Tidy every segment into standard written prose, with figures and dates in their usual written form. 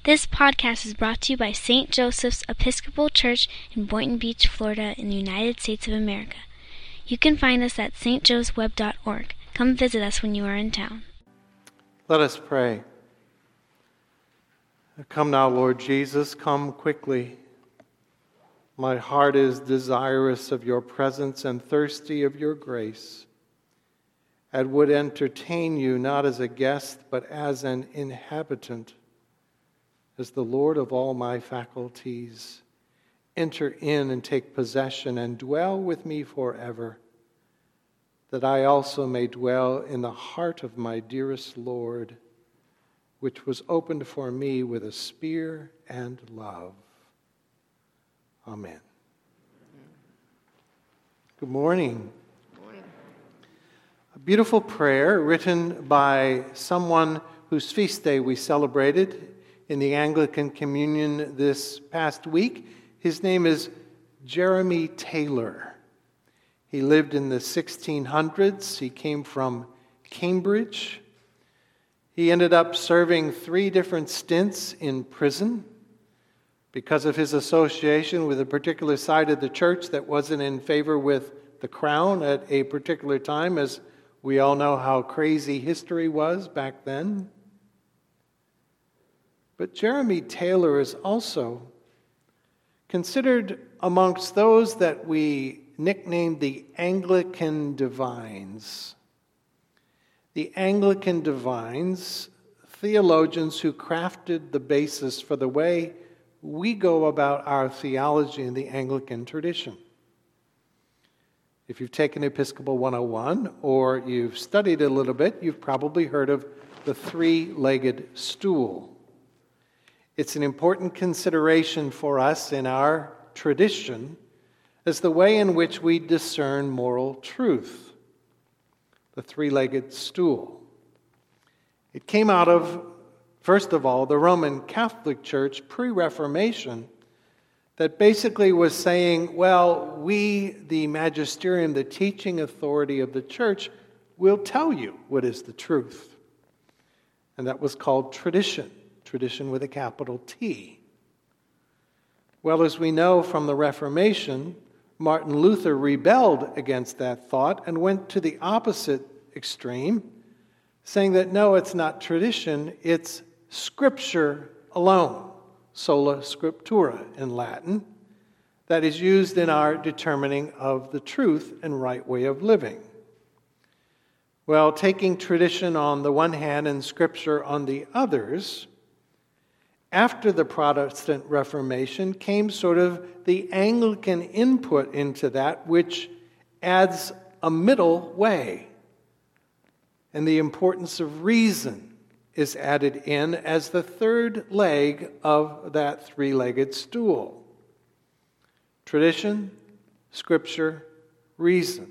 This podcast is brought to you by St. Joseph's Episcopal Church in Boynton Beach, Florida, in the United States of America. You can find us at stjoesweb.org. Come visit us when you are in town. Let us pray. Come now, Lord Jesus, come quickly. My heart is desirous of your presence and thirsty of your grace, and would entertain you not as a guest, but as an inhabitant, as the Lord of all my faculties. Enter in and take possession and dwell with me forever, that I also may dwell in the heart of my dearest Lord, which was opened for me with a spear and love. Amen. Good morning. Good morning. A beautiful prayer written by someone whose feast day we celebrated in the Anglican Communion this past week. His name is Jeremy Taylor. He lived in the 1600s. He came from Cambridge. He ended up serving 3 different stints in prison because of his association with a particular side of the church that wasn't in favor with the crown at a particular time, as we all know how crazy history was back then. But Jeremy Taylor is also considered amongst those that we nicknamed the Anglican divines. The Anglican divines, theologians who crafted the basis for the way we go about our theology in the Anglican tradition. If you've taken Episcopal 101 or you've studied a little bit, you've probably heard of the 3-legged stool. It's an important consideration for us in our tradition as the way in which we discern moral truth. The 3-legged stool. It came out of, first of all, the Roman Catholic Church pre-Reformation that basically was saying, well, we, the magisterium, the teaching authority of the church, will tell you what is the truth. And that was called tradition. Tradition with a capital T. Well, as we know from the Reformation, Martin Luther rebelled against that thought and went to the opposite extreme, saying that no, it's not tradition, it's Scripture alone, sola scriptura in Latin, that is used in our determining of the truth and right way of living. Well, taking tradition on the one hand and Scripture on the others, after the Protestant Reformation came sort of the Anglican input into that, which adds a middle way. And the importance of reason is added in as the 3rd leg of that 3-legged stool. Tradition, Scripture, reason.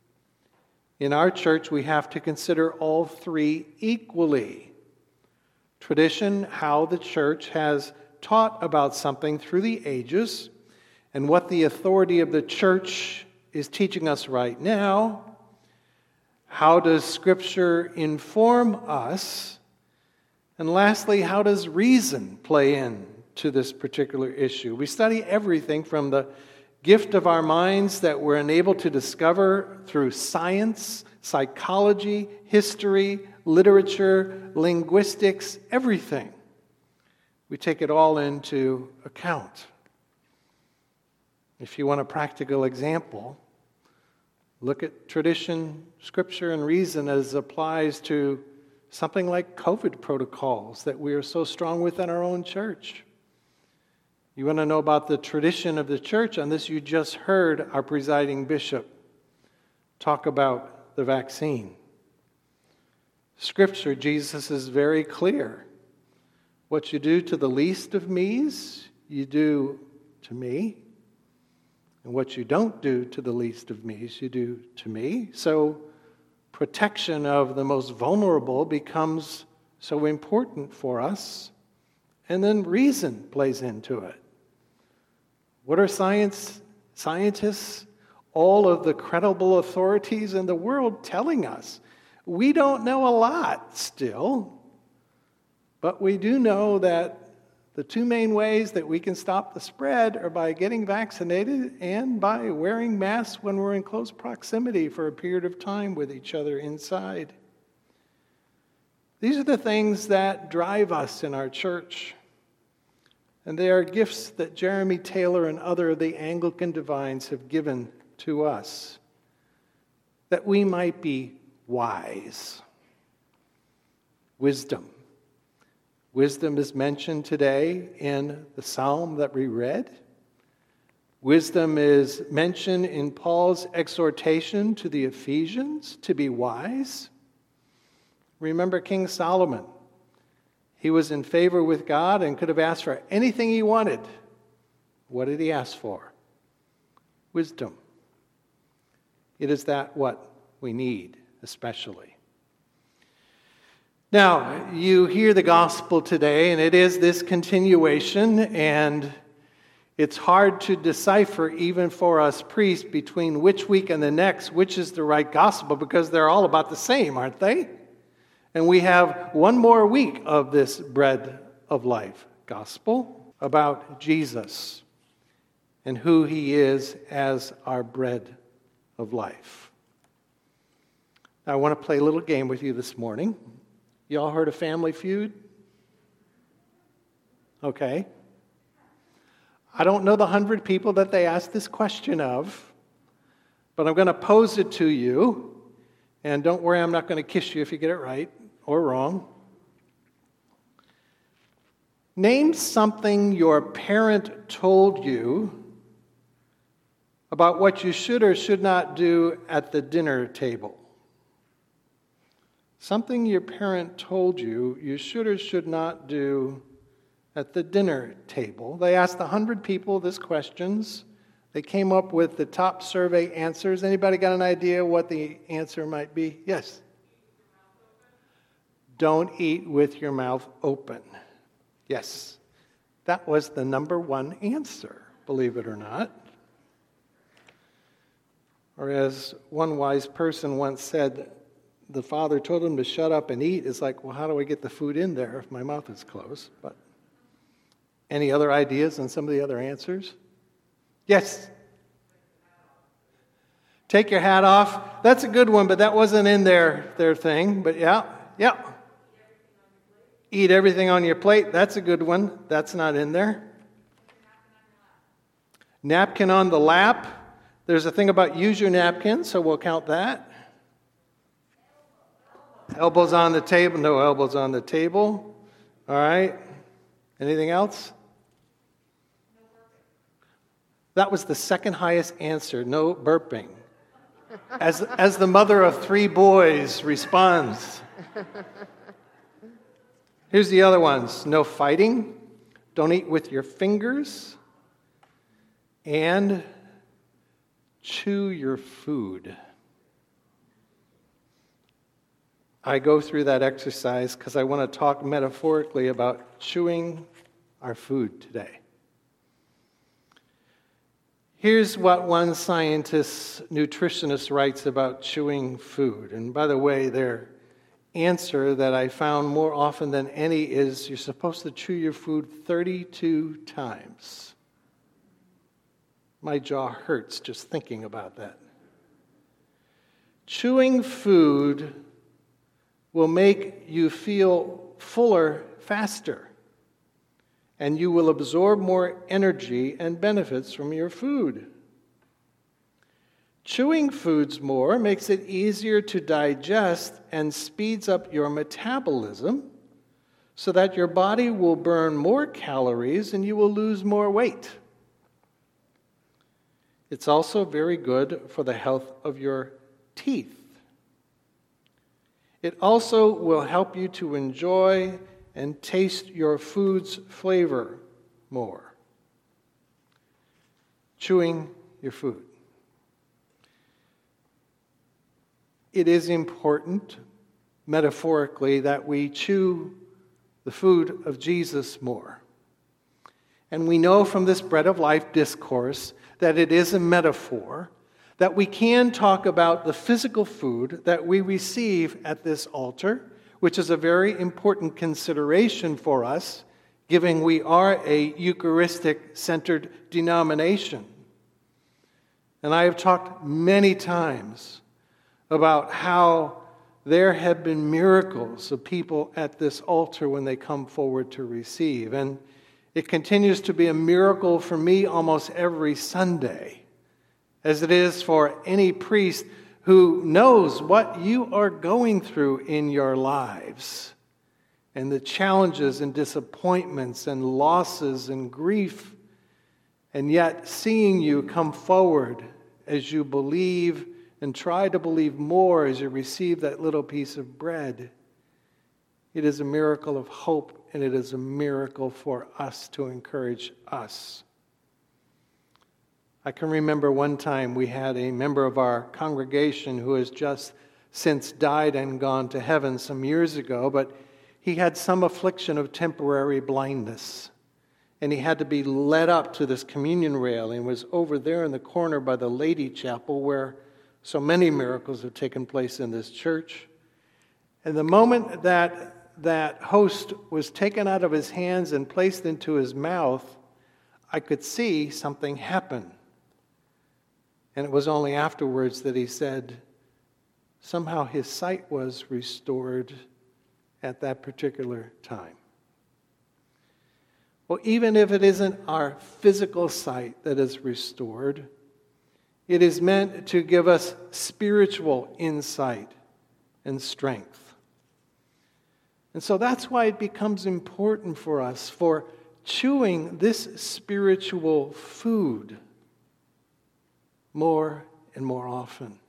In our church, we have to consider all 3 equally. Tradition, how the church has taught about something through the ages, and what the authority of the church is teaching us right now. How does Scripture inform us? And lastly, how does reason play in to this particular issue? We study everything from the gift of our minds that we're enabled to discover through science, psychology, history, literature, linguistics, everything. We take it all into account. If you want a practical example, look at tradition, Scripture, and reason as applies to something like COVID protocols that we are so strong with in our own church. You want to know about the tradition of the church? On this, you just heard our presiding bishop talk about the vaccine. Scripture, Jesus is very clear. What you do to the least of me's, you do to me. And what you don't do to the least of me's, you do to me. So protection of the most vulnerable becomes so important for us. And then reason plays into it. What are scientists, all of the credible authorities in the world telling us? We don't know a lot still, but we do know that The two main ways that we can stop the spread are by getting vaccinated and by wearing masks when we're in close proximity for a period of time with each other inside. These are the things that drive us in our church. And they are gifts that Jeremy Taylor and other of the Anglican divines have given to us, that we might be wise. Wisdom. Wisdom is mentioned today in the psalm that we read. Wisdom is mentioned in Paul's exhortation to the Ephesians to be wise. Remember King Solomon. He was in favor with God and could have asked for anything he wanted. What did he ask for? Wisdom. It is that what we need, especially. Now, you hear the gospel today, and it is this continuation, and it's hard to decipher, even for us priests, between which week and the next, which is the right gospel, because they're all about the same, aren't they? And we have one more week of this bread of life gospel about Jesus and who he is as our bread of life. Now, I want to play a little game with you this morning. You all heard of Family Feud? Okay. I don't know the 100 people that they asked this question of, but I'm going to pose it to you. And don't worry, I'm not going to kiss you if you get it right or wrong. Name something your parent told you about what you should or should not do at the dinner table. Something your parent told you you should or should not do at the dinner table. They asked 100 people this questions. They came up with the top survey answers. Anybody got an idea what the answer might be? Yes. Don't eat with your mouth open. Yes. That was the number one answer, believe it or not. Or as one wise person once said, the father told him to shut up and eat. It's like, well, how do I get the food in there if my mouth is closed? But any other ideas on some of the other answers? Yes. Take your hat off. That's a good one, but that wasn't in their thing. But yeah. Eat everything on your plate. That's a good one. That's not in there. Napkin on the lap. There's a thing about use your napkin, so we'll count that. Elbows on the table. No elbows on the table. All right. Anything else? That was the second highest answer. No burping. As the mother of 3 boys responds. Here's the other ones. No fighting. Don't eat with your fingers. And chew your food. I go through that exercise because I want to talk metaphorically about chewing our food today. Here's what one nutritionist writes about chewing food. And by the way, their answer that I found more often than any is you're supposed to chew your food 32 times. My jaw hurts just thinking about that. Chewing food will make you feel fuller faster, and you will absorb more energy and benefits from your food. Chewing foods more makes it easier to digest and speeds up your metabolism so that your body will burn more calories and you will lose more weight. It's also very good for the health of your teeth. It also will help you to enjoy and taste your food's flavor more. Chewing your food. It is important, metaphorically, that we chew the food of Jesus more. And we know from this Bread of Life discourse that it is a metaphor, that we can talk about the physical food that we receive at this altar, which is a very important consideration for us given we are a Eucharistic-centered denomination. And I have talked many times about how there have been miracles of people at this altar when they come forward to receive. And it continues to be a miracle for me almost every Sunday, as it is for any priest who knows what you are going through in your lives, and the challenges and disappointments and losses and grief, and yet seeing you come forward as you believe and try to believe more as you receive that little piece of bread. It is a miracle of hope, and it is a miracle for us to encourage us. I can remember one time we had a member of our congregation who has just since died and gone to heaven some years ago, but he had some affliction of temporary blindness. And he had to be led up to this communion rail and was over there in the corner by the Lady Chapel where so many miracles have taken place in this church. And the moment that host was taken out of his hands and placed into his mouth, I could see something happen. And it was only afterwards that he said somehow his sight was restored at that particular time. Well, even if it isn't our physical sight that is restored, it is meant to give us spiritual insight and strength. And so that's why it becomes important for us for chewing this spiritual food more and more often.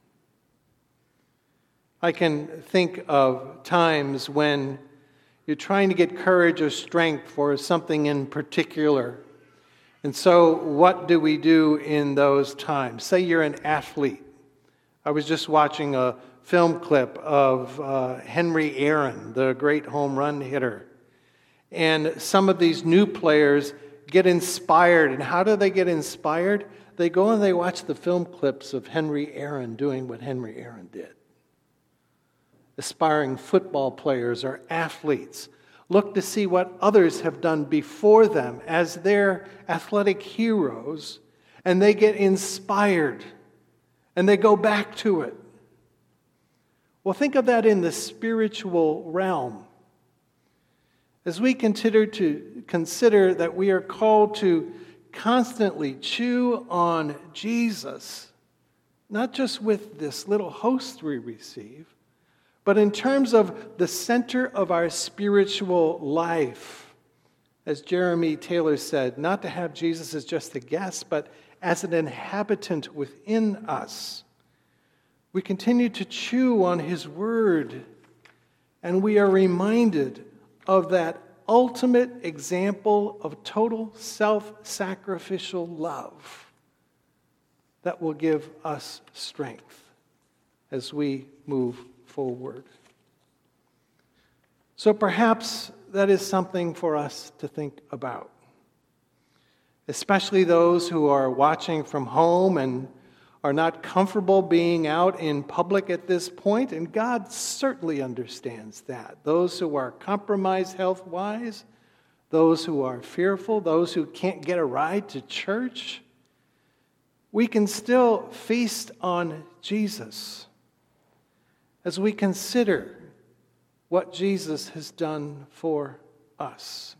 I can think of times when you're trying to get courage or strength for something in particular. And so what do we do in those times? Say you're an athlete. I was just watching a film clip of Henry Aaron, the great home run hitter. And some of these new players get inspired. And how do they get inspired? They go and they watch the film clips of Henry Aaron doing what Henry Aaron did. Aspiring football players or athletes look to see what others have done before them as their athletic heroes, and they get inspired, and they go back to it. Well, think of that in the spiritual realm. As we consider that we are called to constantly chew on Jesus, not just with this little host we receive, but in terms of the center of our spiritual life, as Jeremy Taylor said, not to have Jesus as just a guest, but as an inhabitant within us. We continue to chew on his word, and we are reminded of that ultimate example of total self-sacrificial love that will give us strength as we move forward. So perhaps that is something for us to think about, especially those who are watching from home and are not comfortable being out in public at this point, and God certainly understands that. Those who are compromised health-wise, those who are fearful, those who can't get a ride to church, we can still feast on Jesus as we consider what Jesus has done for us.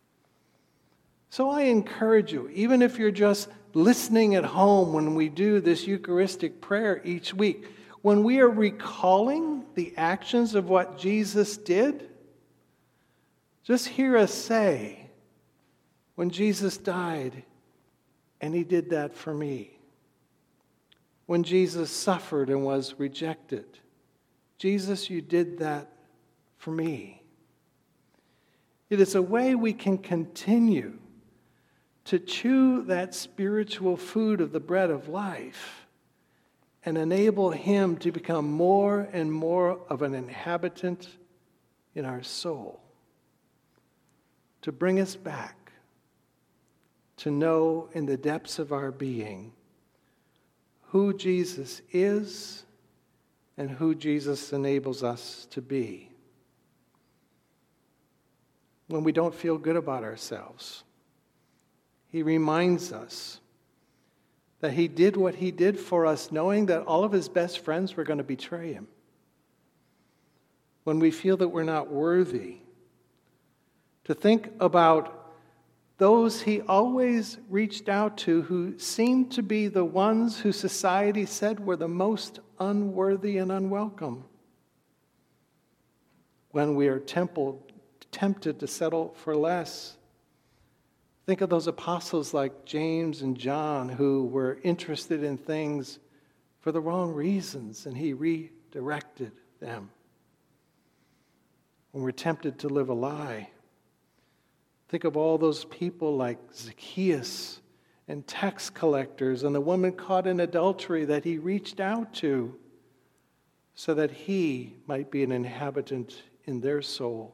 So I encourage you, even if you're just listening at home when we do this Eucharistic prayer each week, when we are recalling the actions of what Jesus did, just hear us say, when Jesus died, and he did that for me. When Jesus suffered and was rejected, Jesus, you did that for me. It is a way we can continue to chew that spiritual food of the bread of life and enable him to become more and more of an inhabitant in our soul, to bring us back to know in the depths of our being who Jesus is and who Jesus enables us to be. when we don't feel good about ourselves. He reminds us that he did what he did for us, knowing that all of his best friends were going to betray him. When we feel that we're not worthy, to think about those he always reached out to who seemed to be the ones who society said were the most unworthy and unwelcome. When we are tempted to settle for less, think of those apostles like James and John who were interested in things for the wrong reasons, and he redirected them. When we're tempted to live a lie, think of all those people like Zacchaeus and tax collectors and the woman caught in adultery that he reached out to so that he might be an inhabitant in their soul.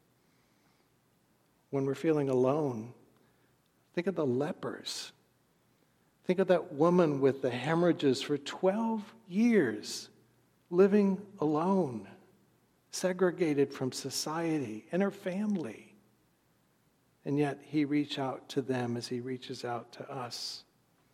When we're feeling alone, think of the lepers. Think of that woman with the hemorrhages for 12 years, living alone, segregated from society and her family. And yet he reached out to them as he reaches out to us.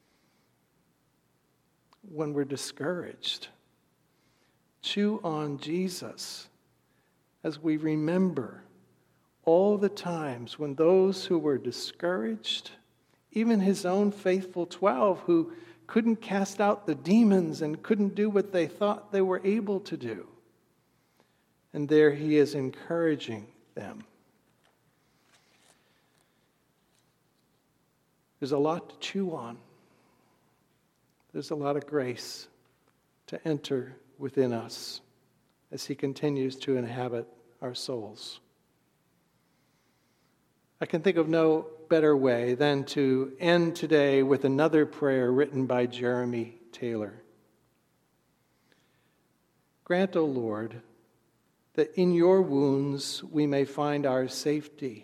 When we're discouraged, chew on Jesus as we remember all the times when those who were discouraged, even his own faithful 12 who couldn't cast out the demons and couldn't do what they thought they were able to do. And there he is encouraging them. There's a lot to chew on. There's a lot of grace to enter within us as he continues to inhabit our souls. I can think of no better way than to end today with another prayer written by Jeremy Taylor. Grant, O Lord, that in your wounds we may find our safety.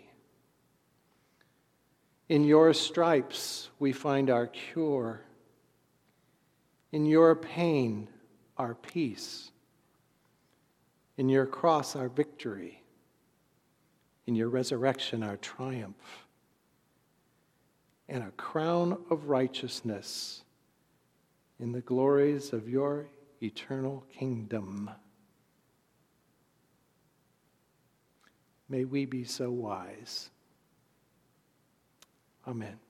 In your stripes we find our cure. In your pain, our peace. In your cross, our victory. In your resurrection, our triumph. And a crown of righteousness in the glories of your eternal kingdom. May we be so wise. Amen.